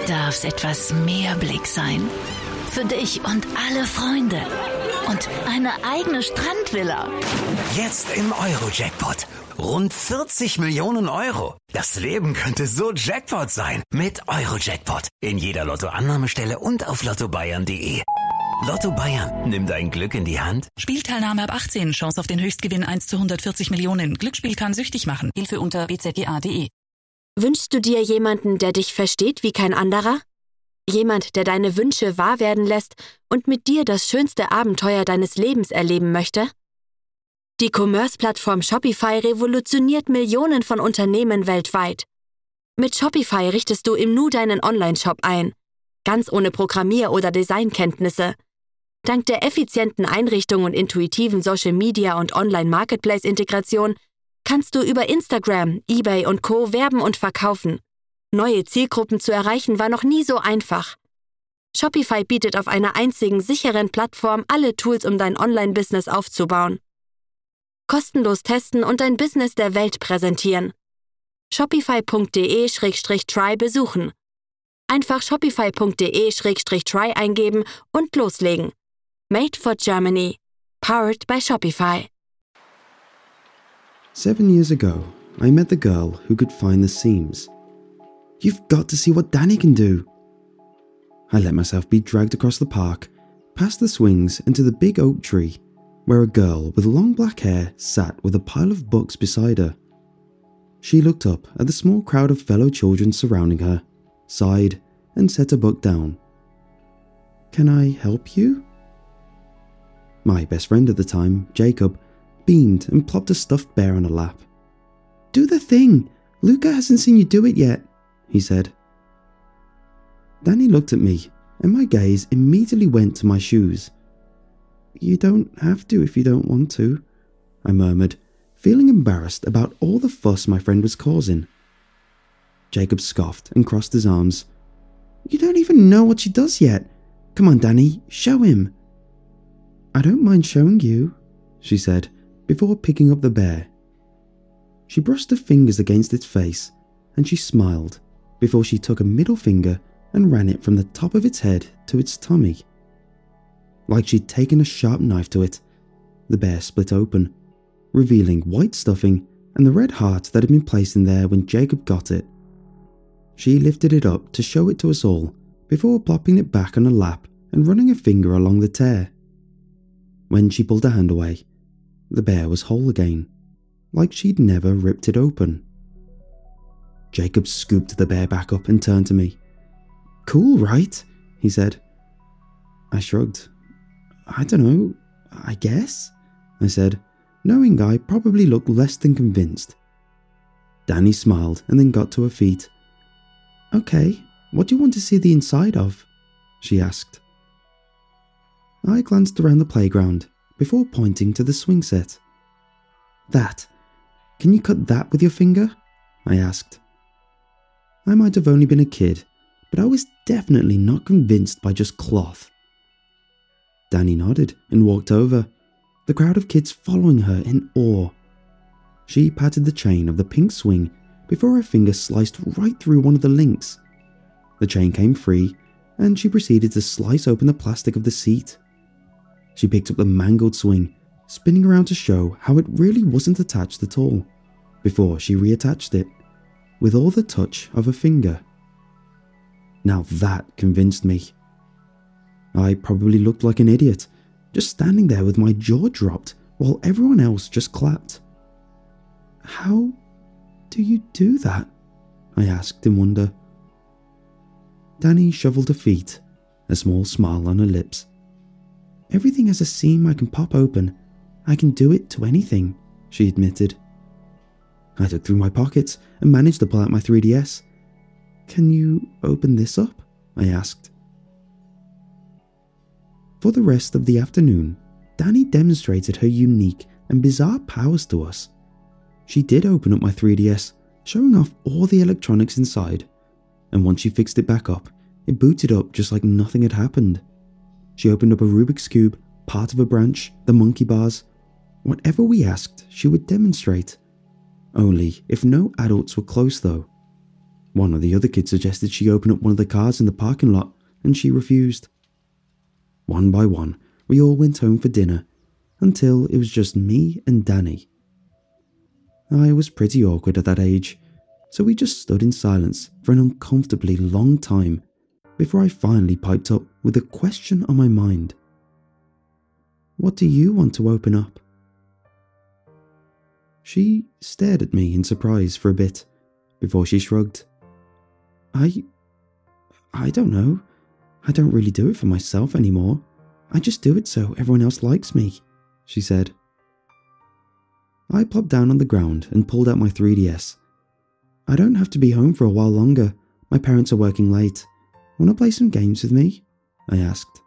darf's etwas mehr Blick sein. Für dich und alle Freunde. Und eine eigene Strandvilla. Jetzt im Euro-Jackpot. Rund 40 Millionen Euro. Das Leben könnte so Jackpot sein. Mit Euro-Jackpot. In jeder Lottoannahmestelle und auf lottobayern.de. Lotto Bayern, nimm dein Glück in die Hand. Spielteilnahme ab 18, Chance auf den Höchstgewinn 1 zu 140 Millionen. Glücksspiel kann süchtig machen. Hilfe unter bzga.de. Wünschst du dir jemanden, der dich versteht wie kein anderer? Jemand, der deine Wünsche wahr werden lässt und mit dir das schönste Abenteuer deines Lebens erleben möchte? Die Commerce-Plattform Shopify revolutioniert Millionen von Unternehmen weltweit. Mit Shopify richtest du im Nu deinen Online-Shop ein. Ganz ohne Programmier- oder Designkenntnisse. Dank der effizienten Einrichtung und intuitiven Social-Media- und Online-Marketplace-Integration kannst du über Instagram, eBay und Co. werben und verkaufen. Neue Zielgruppen zu erreichen war noch nie so einfach. Shopify bietet auf einer einzigen sicheren Plattform alle Tools, um dein Online-Business aufzubauen. Kostenlos testen und dein Business der Welt präsentieren. Shopify.de/try besuchen. Einfach shopify.de/try eingeben und loslegen. Made for Germany. Powered by Shopify. 7 years ago, I met the girl who could find the seams. You've got to see what Danny can do. I let myself be dragged across the park, past the swings and to the big oak tree, where a girl with long black hair sat with a pile of books beside her. She looked up at the small crowd of fellow children surrounding her, sighed, and set a book down. Can I help you? My best friend at the time, Jacob, beamed and plopped a stuffed bear on her lap. Do the thing! Luca hasn't seen you do it yet, he said. Danny looked at me, and my gaze immediately went to my shoes. You don't have to if you don't want to, I murmured, feeling embarrassed about all the fuss my friend was causing. Jacob scoffed and crossed his arms. You don't even know what she does yet. Come on, Danny, show him. I don't mind showing you, she said, before picking up the bear. She brushed her fingers against its face, and she smiled, before she took a middle finger and ran it from the top of its head to its tummy. Like she'd taken a sharp knife to it, the bear split open, revealing white stuffing and the red heart that had been placed in there when Jacob got it. She lifted it up to show it to us all, before plopping it back on her lap and running a finger along the tear. When she pulled her hand away, the bear was whole again, like she'd never ripped it open. Jacob scooped the bear back up and turned to me. Cool, right? He said. I shrugged. I don't know, I guess, I said, knowing I probably looked less than convinced. Danny smiled and then got to her feet. Okay, what do you want to see the inside of? She asked. I glanced around the playground before pointing to the swing set. That. Can you cut that with your finger? I asked. I might have only been a kid, but I was definitely not convinced by just cloth. Danny nodded and walked over, the crowd of kids following her in awe. She patted the chain of the pink swing before her finger sliced right through one of the links. The chain came free, and she proceeded to slice open the plastic of the seat. She picked up the mangled swing, spinning around to show how it really wasn't attached at all, before she reattached it, with all the touch of a finger. Now that convinced me. I probably looked like an idiot, just standing there with my jaw dropped while everyone else just clapped. How do you do that? I asked in wonder. Danny shoveled her feet, a small smile on her lips. Everything has a seam I can pop open. I can do it to anything, she admitted. I dug through my pockets and managed to pull out my 3DS. Can you open this up? I asked. For the rest of the afternoon, Danny demonstrated her unique and bizarre powers to us. She did open up my 3DS, showing off all the electronics inside, and once she fixed it back up, it booted up just like nothing had happened. She opened up a Rubik's Cube, part of a branch, the monkey bars. Whatever we asked, she would demonstrate. Only if no adults were close though. One of the other kids suggested she open up one of the cars in the parking lot, and she refused. One by one, we all went home for dinner, until it was just me and Danny. I was pretty awkward at that age, so we just stood in silence for an uncomfortably long time before I finally piped up with a question on my mind. What do you want to open up? She stared at me in surprise for a bit before she shrugged. I don't know. I don't really do it for myself anymore. I just do it so everyone else likes me, she said. I plopped down on the ground and pulled out my 3DS. I don't have to be home for a while longer. My parents are working late. Want to play some games with me? I asked.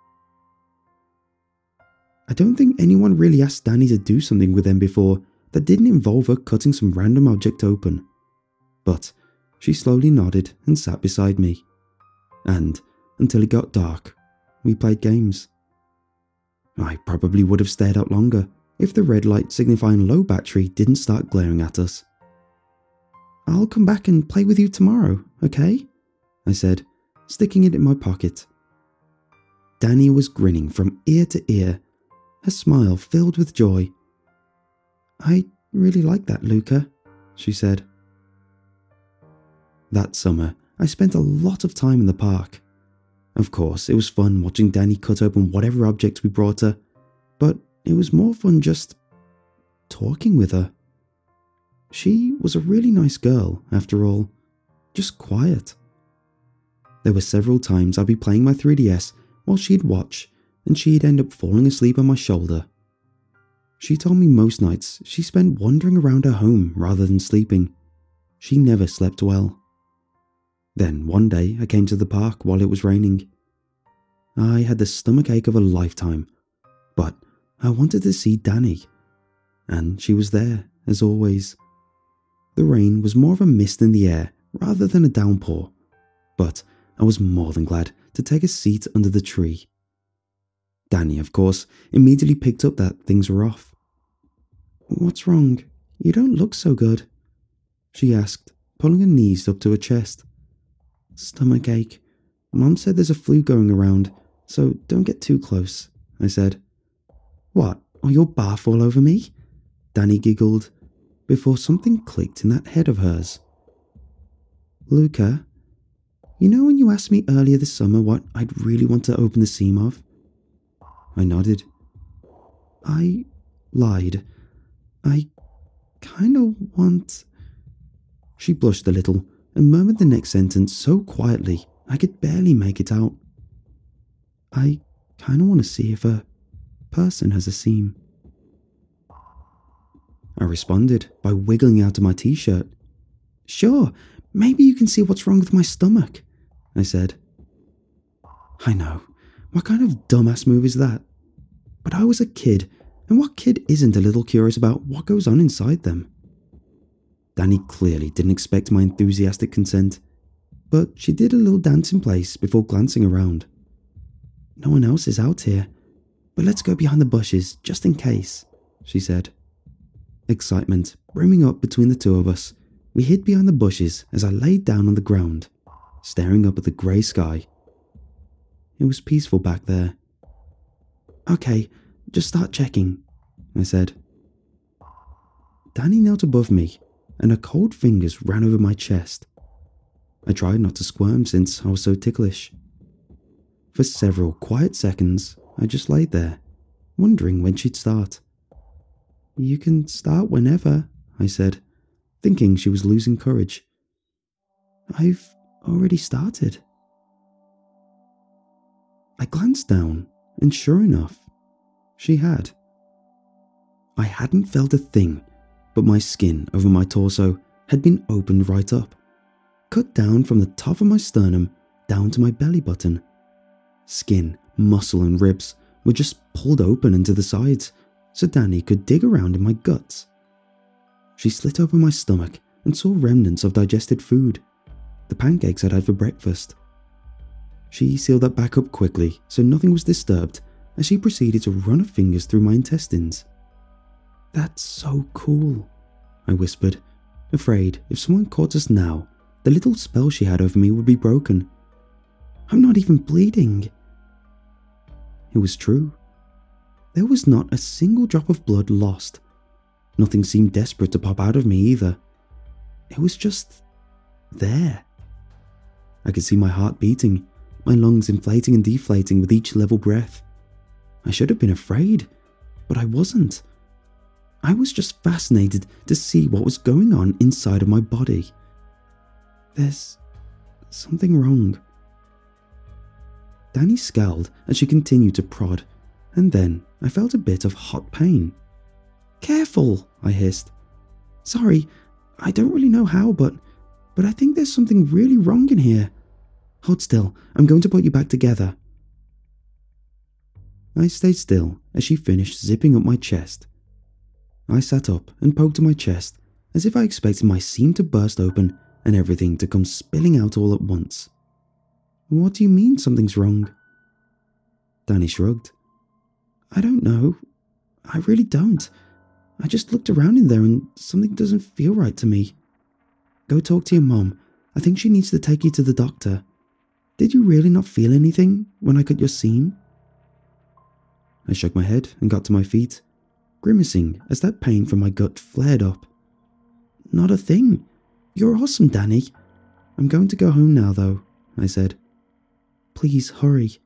I don't think anyone really asked Danny to do something with them before that didn't involve her cutting some random object open. But she slowly nodded and sat beside me. And, until it got dark, we played games. I probably would have stayed out longer if the red light signifying low battery didn't start glaring at us. I'll come back and play with you tomorrow, okay? I said, sticking it in my pocket. Danny was grinning from ear to ear, her smile filled with joy. I really like that, Luca, she said. That summer, I spent a lot of time in the park. Of course, it was fun watching Danny cut open whatever objects we brought her, but it was more fun just talking with her. She was a really nice girl, after all, just quiet. There were several times I'd be playing my 3DS while she'd watch, and she'd end up falling asleep on my shoulder. She told me most nights she spent wandering around her home rather than sleeping. She never slept well. Then one day I came to the park while it was raining. I had the stomachache of a lifetime, but I wanted to see Danny, and she was there, as always. The rain was more of a mist in the air rather than a downpour, but I was more than glad to take a seat under the tree. Danny, of course, immediately picked up that things were off. "What's wrong? You don't look so good," she asked, pulling her knees up to her chest. "Stomachache. Mom said there's a flu going around, so don't get too close," I said. "What, are you barf all over me?" Danny giggled, before something clicked in that head of hers. "Luca, you know when you asked me earlier this summer what I'd really want to open the seam of?" I nodded. "I lied. I kinda want..." She blushed a little and murmured the next sentence so quietly I could barely make it out. "I kinda want to see if a person has a seam." I responded by wiggling out of my t-shirt. "Sure, maybe you can see what's wrong with my stomach," I said. I know, what kind of dumbass move is that? But I was a kid, and what kid isn't a little curious about what goes on inside them? Danny clearly didn't expect my enthusiastic consent, but she did a little dance in place before glancing around. "No one else is out here, but let's go behind the bushes just in case," she said. Excitement brimming up between the two of us, we hid behind the bushes as I laid down on the ground, staring up at the grey sky. It was peaceful back there. "Okay, just start checking," I said. Danny knelt above me, and her cold fingers ran over my chest. I tried not to squirm since I was so ticklish. For several quiet seconds, I just laid there, wondering when she'd start. "You can start whenever," I said, thinking she was losing courage. "I've already started." I glanced down, and sure enough, she had. I hadn't felt a thing, but my skin over my torso had been opened right up, cut down from the top of my sternum down to my belly button. Skin, muscle and ribs were just pulled open into the sides, so Danny could dig around in my guts. She slit open my stomach and saw remnants of digested food, the pancakes I'd had for breakfast. She sealed that back up quickly so nothing was disturbed as she proceeded to run her fingers through my intestines. "That's so cool," I whispered, afraid if someone caught us now, the little spell she had over me would be broken. I'm not even bleeding. It was true. There was not a single drop of blood lost. Nothing seemed desperate to pop out of me either. It was just there. I could see my heart beating, my lungs inflating and deflating with each level breath. I should have been afraid, but I wasn't. I was just fascinated to see what was going on inside of my body. There's something wrong. Danny scowled as she continued to prod, and then I felt a bit of hot pain. Careful, I hissed. Sorry, I don't really know how, but I think there's something really wrong in here. Hold still, I'm going to put you back together. I stayed still as she finished zipping up my chest. I sat up and poked at my chest as if I expected my seam to burst open and everything to come spilling out all at once. What do you mean something's wrong? Danny shrugged. I don't know. I really don't. I just looked around in there and something doesn't feel right to me. Go talk to your mom. I think she needs to take you to the doctor. Did you really not feel anything when I cut your seam? I shook my head and got to my feet, grimacing as that pain from my gut flared up. Not a thing. You're awesome, Danny. I'm going to go home now, though, I said. Please hurry.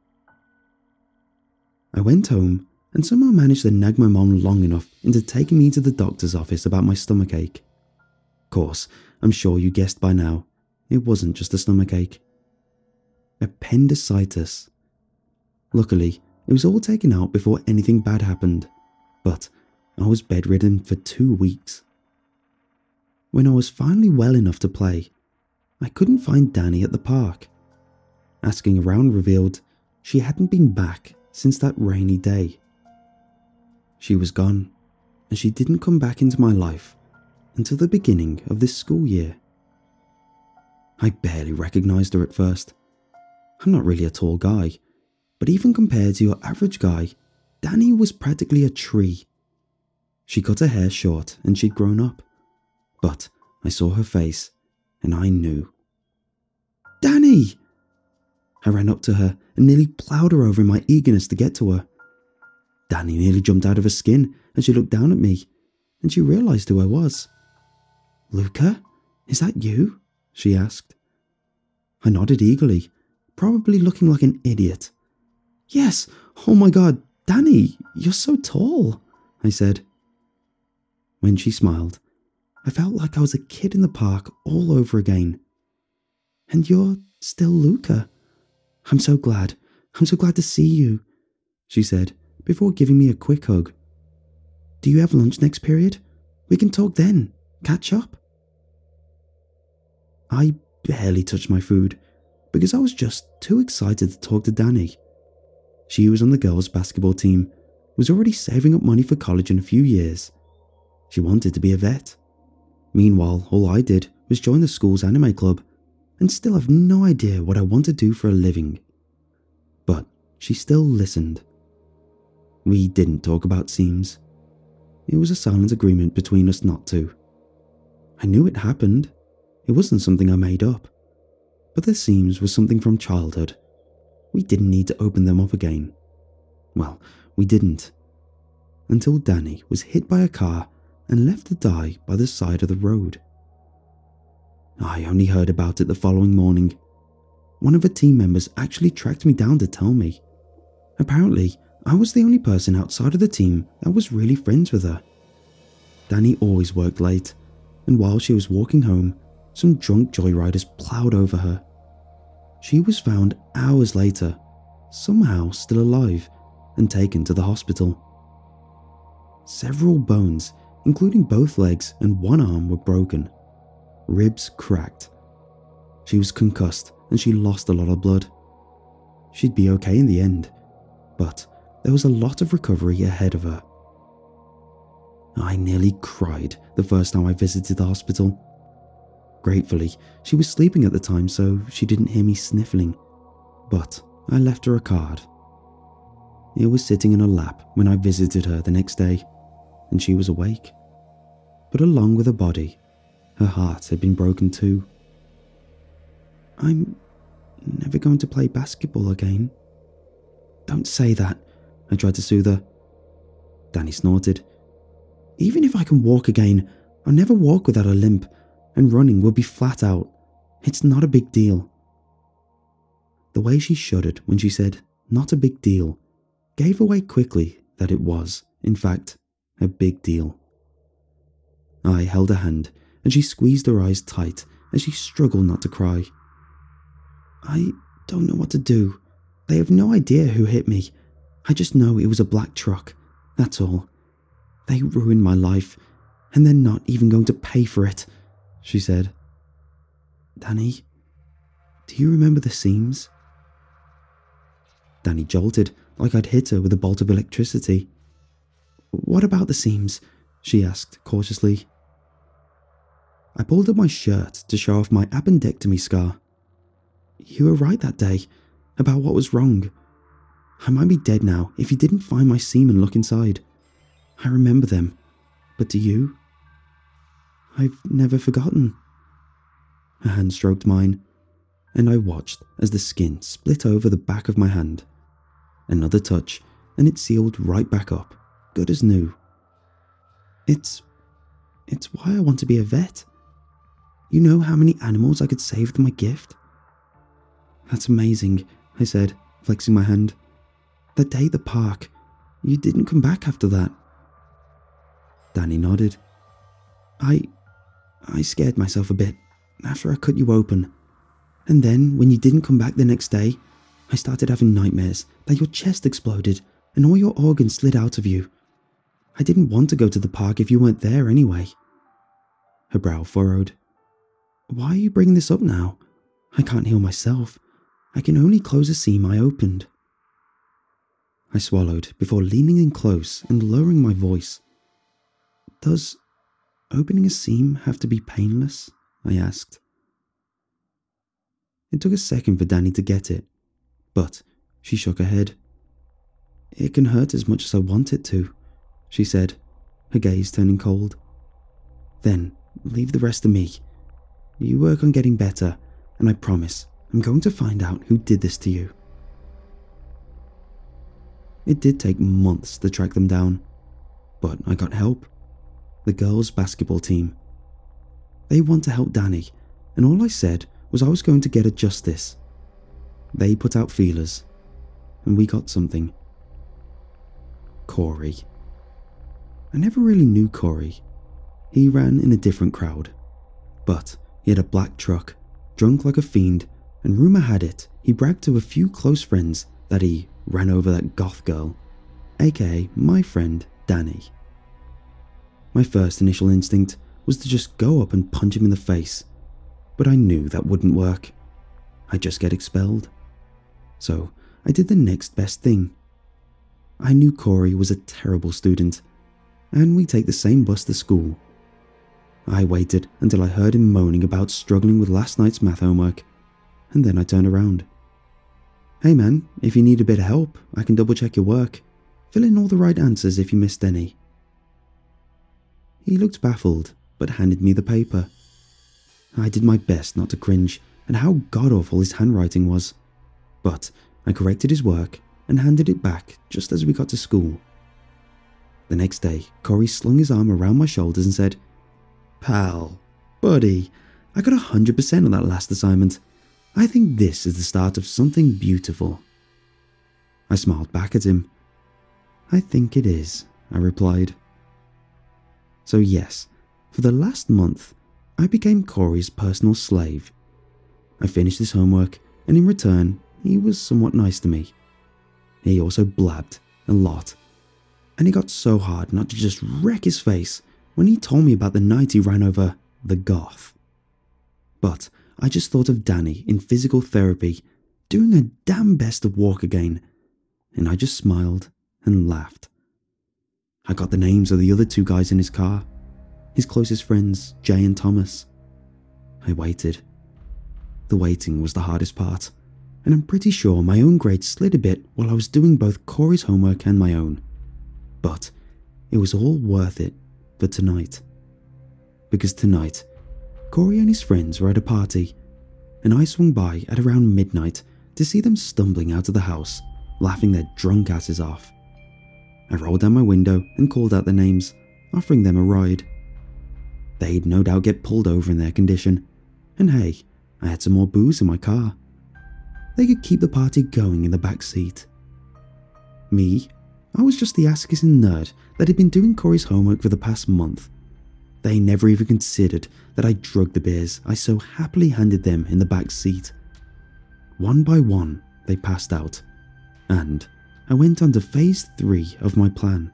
I went home and somehow managed to nag my mom long enough into taking me to the doctor's office about my stomachache. Of course, I'm sure you guessed by now, it wasn't just a stomachache. Appendicitis. Luckily, it was all taken out before anything bad happened, but I was bedridden for 2 weeks. When I was finally well enough to play, I couldn't find Danny at the park. Asking around revealed she hadn't been back since that rainy day. She was gone, and she didn't come back into my life until the beginning of this school year. I barely recognized her at first. I'm not really a tall guy, but even compared to your average guy, Danny was practically a tree. She cut her hair short and she'd grown up, but I saw her face and I knew. Danny! I ran up to her and nearly plowed her over in my eagerness to get to her. Danny nearly jumped out of her skin as she looked down at me, and she realized who I was. Luca, is that you? She asked. I nodded eagerly, probably looking like an idiot. Yes, oh my god, Danny, you're so tall, I said. When she smiled, I felt like I was a kid in the park all over again. And you're still Luca. I'm so glad to see you, she said before giving me a quick hug. Do you have lunch next period? We can talk then, catch up. I barely touched my food because I was just too excited to talk to Danny. She was on the girls' basketball team, was already saving up money for college in a few years. She wanted to be a vet. Meanwhile, all I did was join the school's anime club and still have no idea what I want to do for a living. But she still listened. We didn't talk about seams. It was a silent agreement between us not to. I knew it happened. It wasn't something I made up. But the seams was something from childhood. We didn't need to open them up again. Well, we didn't. Until Danny was hit by a car and left to die by the side of the road. I only heard about it the following morning. One of the team members actually tracked me down to tell me. Apparently, I was the only person outside of the team that was really friends with her. Danny always worked late, and while she was walking home, some drunk joyriders plowed over her. She was found hours later, somehow still alive, and taken to the hospital. Several bones, including both legs and one arm, were broken. Ribs cracked. She was concussed and she lost a lot of blood. She'd be okay in the end, but there was a lot of recovery ahead of her. I nearly cried the first time I visited the hospital. Gratefully, she was sleeping at the time, so she didn't hear me sniffling, but I left her a card. It was sitting in her lap when I visited her the next day, and she was awake. But along with her body, her heart had been broken too. I'm never going to play basketball again. Don't say that, I tried to soothe her. Danny snorted. Even if I can walk again, I'll never walk without a limp, and running will be flat out. It's not a big deal. The way she shuddered when she said, not a big deal, gave away quickly that it was, in fact, a big deal. I held her hand, and she squeezed her eyes tight as she struggled not to cry. I don't know what to do. They have no idea who hit me. I just know it was a black truck, that's all. They ruined my life, and they're not even going to pay for it, she said. Danny, do you remember the seams? Danny jolted, like I'd hit her with a bolt of electricity. What about the seams? She asked cautiously. I pulled up my shirt to show off my appendectomy scar. You were right that day, about what was wrong. I might be dead now if you didn't find my semen look inside. I remember them, but do you? I've never forgotten. Her hand stroked mine, and I watched as the skin split over the back of my hand. Another touch, and it sealed right back up, good as new. It's why I want to be a vet. You know how many animals I could save with my gift? That's amazing, I said, flexing my hand. That day at the park, you didn't come back after that. Danny nodded. I scared myself a bit after I cut you open. And then, when you didn't come back the next day, I started having nightmares that your chest exploded and all your organs slid out of you. I didn't want to go to the park if you weren't there anyway. Her brow furrowed. Why are you bringing this up now? I can't heal myself. I can only close a seam I opened. I swallowed before leaning in close and lowering my voice. Does opening a seam have to be painless? I asked. It took a second for Danny to get it, but she shook her head. It can hurt as much as I want it to, she said, her gaze turning cold. Then leave the rest to me. You work on getting better, and I promise I'm going to find out who did this to you. It did take months to track them down, but I got help. The girls' basketball team. They want to help Danny, and all I said was I was going to get her justice. They put out feelers, and we got something. Corey. I never really knew Corey. He ran in a different crowd, but he had a black truck, drunk like a fiend, and rumour had it he bragged to a few close friends that he ran over that goth girl, aka my friend Danny. My first initial instinct was to just go up and punch him in the face, but I knew that wouldn't work. I'd just get expelled. So I did the next best thing. I knew Corey was a terrible student, and we take the same bus to school. I waited until I heard him moaning about struggling with last night's math homework, and then I turned around. Hey man, if you need a bit of help, I can double check your work. Fill in all the right answers if you missed any. He looked baffled, but handed me the paper. I did my best not to cringe at how god-awful his handwriting was, but I corrected his work and handed it back just as we got to school. The next day, Corey slung his arm around my shoulders and said, Pal, buddy, I got 100% on that last assignment. I think this is the start of something beautiful. I smiled back at him. I think it is, I replied. So yes, for the last month, I became Corey's personal slave. I finished his homework, and in return, he was somewhat nice to me. He also blabbed a lot, and it got so hard not to just wreck his face when he told me about the night he ran over the goth. But I just thought of Danny in physical therapy, doing her damn best to walk again, and I just smiled and laughed. I got the names of the other two guys in his car, his closest friends, Jay and Thomas. I waited. The waiting was the hardest part, and I'm pretty sure my own grades slid a bit while I was doing both Corey's homework and my own. But it was all worth it for tonight. Because tonight, Corey and his friends were at a party, and I swung by at around midnight to see them stumbling out of the house, laughing their drunk asses off. I rolled down my window and called out their names, offering them a ride. They'd no doubt get pulled over in their condition, and hey, I had some more booze in my car. They could keep the party going in the back seat. Me, I was just the ass-kissing nerd that had been doing Corey's homework for the past month. They never even considered that I drugged the beers I so happily handed them in the back seat. One by one, they passed out, and I went on to phase 3 of my plan.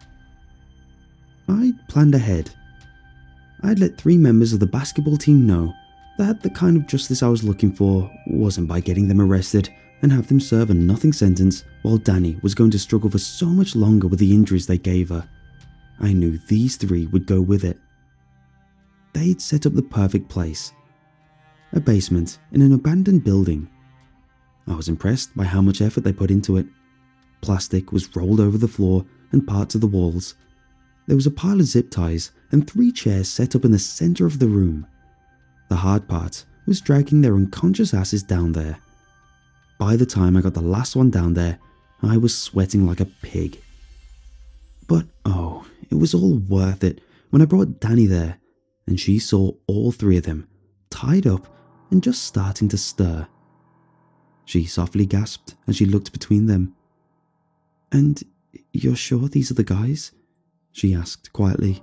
I'd planned ahead. I'd let 3 members of the basketball team know that the kind of justice I was looking for wasn't by getting them arrested and have them serve a nothing sentence while Danny was going to struggle for so much longer with the injuries they gave her. I knew these 3 would go with it. They'd set up the perfect place. A basement in an abandoned building. I was impressed by how much effort they put into it. Plastic was rolled over the floor and parts of the walls. There was a pile of zip ties and 3 chairs set up in the center of the room. The hard part was dragging their unconscious asses down there. By the time I got the last one down there, I was sweating like a pig. But oh, it was all worth it when I brought Danny there and she saw all 3 of them tied up and just starting to stir. She softly gasped as she looked between them. "And you're sure these are the guys?" she asked quietly.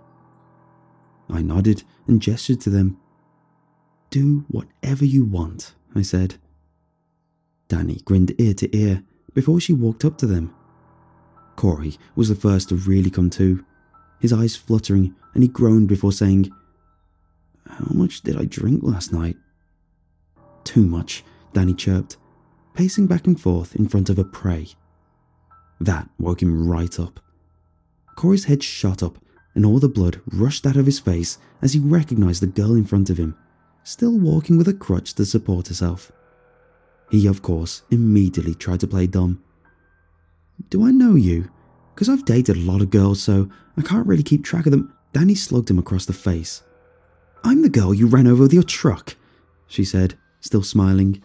I nodded and gestured to them. "Do whatever you want," I said. Danny grinned ear to ear before she walked up to them. Corey was the first to really come to, his eyes fluttering, and he groaned before saying, "How much did I drink last night?" "Too much," Danny chirped, pacing back and forth in front of her prey. That woke him right up. Corey's head shot up and all the blood rushed out of his face as he recognized the girl in front of him, still walking with a crutch to support herself. He, of course, immediately tried to play dumb. "Do I know you? Because I've dated a lot of girls, so I can't really keep track of them." Danny slugged him across the face. "I'm the girl you ran over with your truck," she said, still smiling.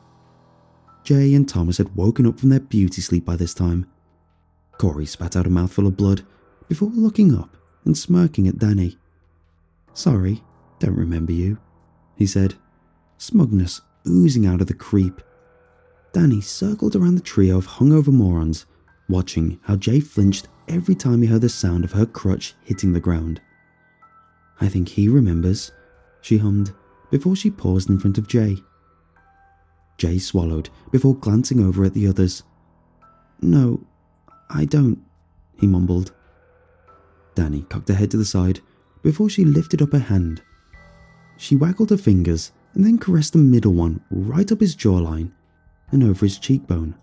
Jay and Thomas had woken up from their beauty sleep by this time. Corey spat out a mouthful of blood before looking up and smirking at Danny. "Sorry, don't remember you," he said, smugness oozing out of the creep. Danny circled around the trio of hungover morons, watching how Jay flinched every time he heard the sound of her crutch hitting the ground. "I think he remembers," she hummed before she paused in front of Jay. Jay swallowed before glancing over at the others. "No, I don't," he mumbled. Danny cocked her head to the side before she lifted up her hand. She waggled her fingers and then caressed the middle one right up his jawline and over his cheekbone.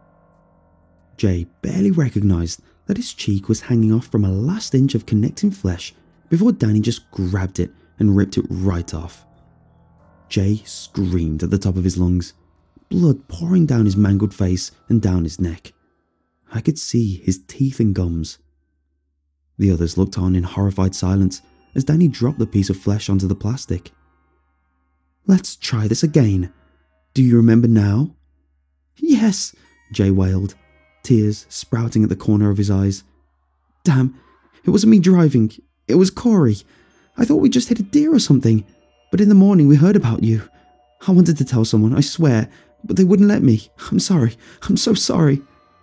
Jay barely recognized that his cheek was hanging off from a last inch of connecting flesh before Danny just grabbed it and ripped it right off. Jay screamed at the top of his lungs, blood pouring down his mangled face and down his neck. I could see his teeth and gums. The others looked on in horrified silence as Danny dropped the piece of flesh onto the plastic. "Let's try this again. Do you remember now?" "Yes," Jay wailed, tears sprouting at the corner of his eyes. "Damn, it wasn't me driving. It was Corey. I thought we just hit a deer or something, but in the morning we heard about you. I wanted to tell someone, I swear, but they wouldn't let me. I'm sorry. I'm so sorry."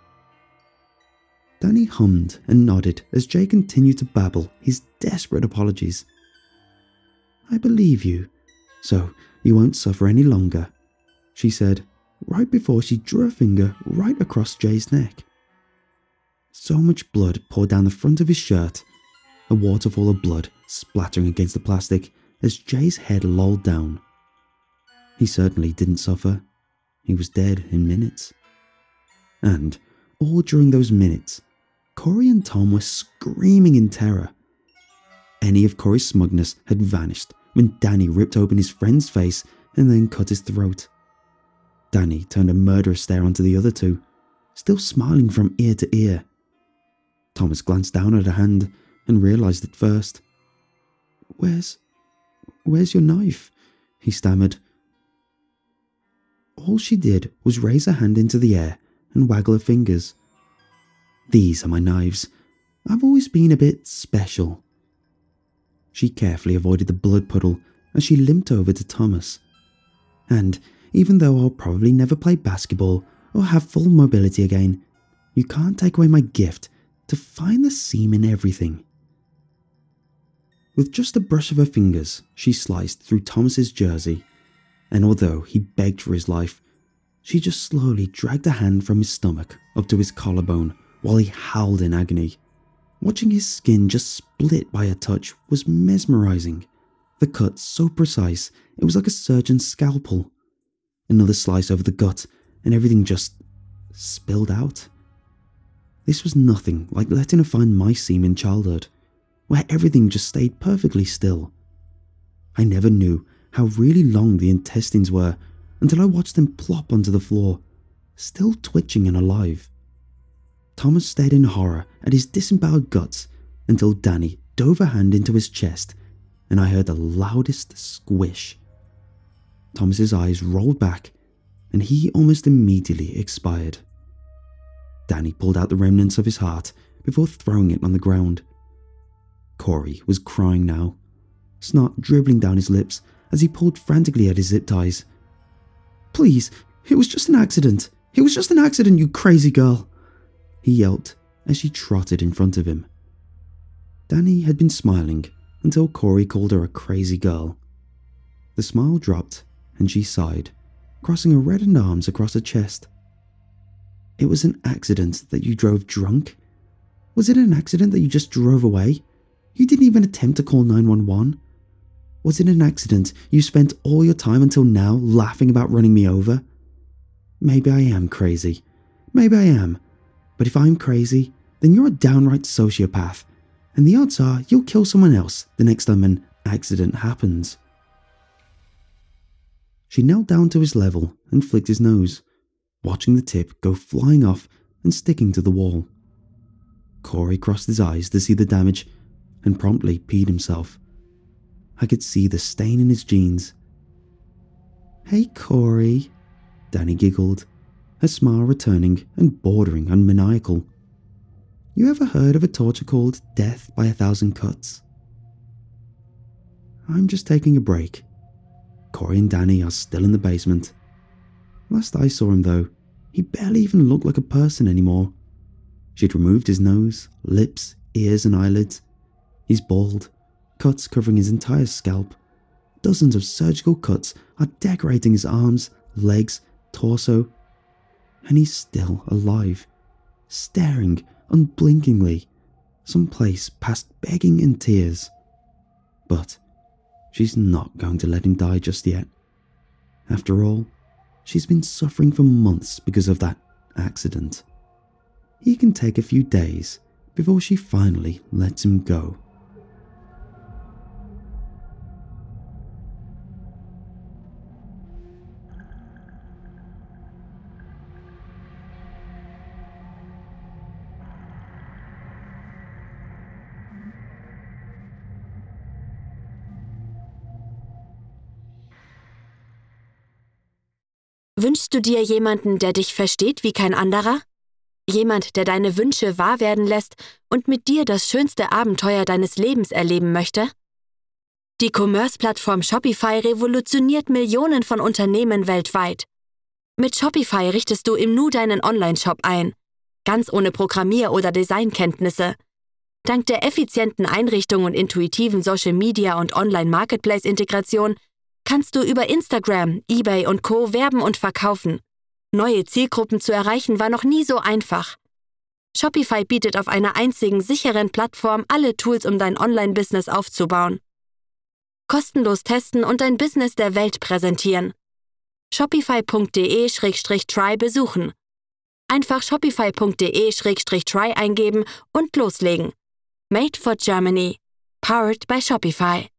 Danny hummed and nodded as Jay continued to babble his desperate apologies. "I believe you, so you won't suffer any longer," she said, right before she drew a finger right across Jay's neck. So much blood poured down the front of his shirt, a waterfall of blood splattering against the plastic as Jay's head lolled down. He certainly didn't suffer. He was dead in minutes. And all during those minutes, Corey and Tom were screaming in terror. Any of Corey's smugness had vanished when Danny ripped open his friend's face and then cut his throat. Danny turned a murderous stare onto the other two, still smiling from ear to ear. Thomas glanced down at her hand and realized it first. Where's your knife?" he stammered. all she did was raise her hand into the air and waggle her fingers. "These are my knives. I've always been a bit special." She carefully avoided the blood puddle as she limped over to Thomas. "And even though I'll probably never play basketball or have full mobility again, you can't take away my gift to find the seam in everything." With just a brush of her fingers, she sliced through Thomas's jersey, and although he begged for his life, she just slowly dragged a hand from his stomach up to his collarbone while he howled in agony. Watching his skin just split by her touch was mesmerizing. The cut so precise, it was like a surgeon's scalpel. Another slice over the gut, and everything just spilled out. This was nothing like letting her find my seam in childhood, where everything just stayed perfectly still. I never knew how really long the intestines were until I watched them plop onto the floor, still twitching and alive. Thomas stared in horror at his disemboweled guts until Danny dove her hand into his chest and I heard the loudest squish. Thomas's eyes rolled back and he almost immediately expired. Danny pulled out the remnants of his heart before throwing it on the ground. Corey was crying now, snot dribbling down his lips as he pulled frantically at his zip ties. "Please, it was just an accident. It was just an accident, you crazy girl," he yelped as she trotted in front of him. Danny had been smiling until Corey called her a crazy girl. The smile dropped and she sighed, crossing her reddened arms across her chest. "It was an accident that you drove drunk? Was it an accident that you just drove away? You didn't even attempt to call 911? Was it an accident you spent all your time until now laughing about running me over? Maybe I am crazy. Maybe I am. But if I'm crazy, then you're a downright sociopath, and the odds are you'll kill someone else the next time an accident happens." She knelt down to his level and flicked his nose, watching the tip go flying off and sticking to the wall. Corey crossed his eyes to see the damage and promptly peed himself. I could see the stain in his jeans. "Hey, Corey," Danny giggled, her smile returning and bordering on maniacal. "You ever heard of a torture called death by 1,000 cuts?" "I'm just taking a break." Corey and Danny are still in the basement. Last I saw him though, he barely even looked like a person anymore. She'd removed his nose, lips, ears and eyelids. He's bald, cuts covering his entire scalp. Dozens of surgical cuts are decorating his arms, legs, torso. And he's still alive, staring unblinkingly, someplace past begging and tears. But she's not going to let him die just yet. After all, she's been suffering for months because of that accident. He can take a few days before she finally lets him go. Wünschst du dir jemanden, der dich versteht wie kein anderer? Jemand, der deine Wünsche wahr werden lässt und mit dir das schönste Abenteuer deines Lebens erleben möchte? Die Commerce-Plattform Shopify revolutioniert Millionen von Unternehmen weltweit. Mit Shopify richtest du im Nu deinen Online-Shop ein, ganz ohne Programmier- oder Designkenntnisse. Dank der effizienten Einrichtung und intuitiven Social-Media- und Online-Marketplace-Integration kannst du über Instagram, eBay und Co. werben und verkaufen. Neue Zielgruppen zu erreichen war noch nie so einfach. Shopify bietet auf einer einzigen sicheren Plattform alle Tools, um dein Online-Business aufzubauen. Kostenlos testen und dein Business der Welt präsentieren. Shopify.de/try besuchen. Einfach Shopify.de/try eingeben und loslegen. Made for Germany. Powered by Shopify.